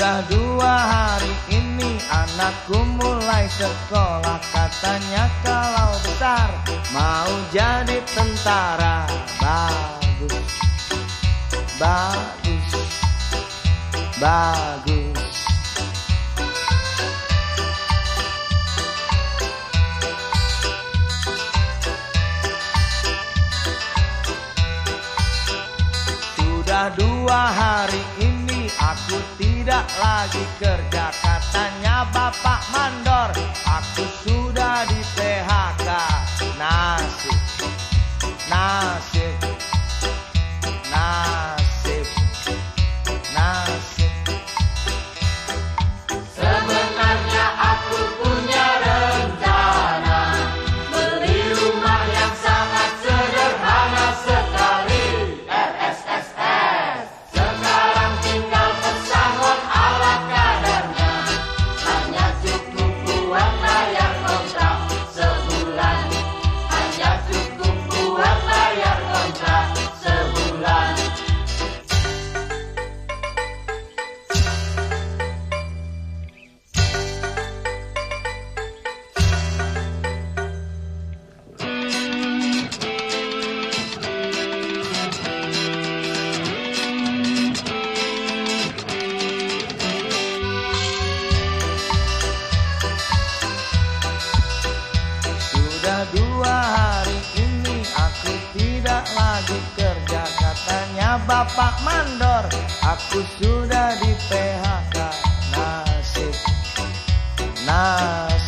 Sudah 2 hari ini anakku mulai sekolah. Katanya kalau besar mau jadi tentara. Bagus, bagus, bagus. Sudah 2 hari ini aku tidak lagi kerja. Katanya bapak mandor, aku sudah di PHK. Nasib, nasib, nasib, nasib. Sebenarnya aku punya rencana beli rumah yang sangat sederhana sekali. RSSS. Sekarang tinggal pesangon ala kadarnya. Hanya cukup buat bayar kontrak sebulan. Hanya cukup buat bayar kontrak sebulan. Sudah 2 hari ini aku tidak lagi kerja. Katanya bapak mandor, aku sudah di PHK. Nasib, nasib.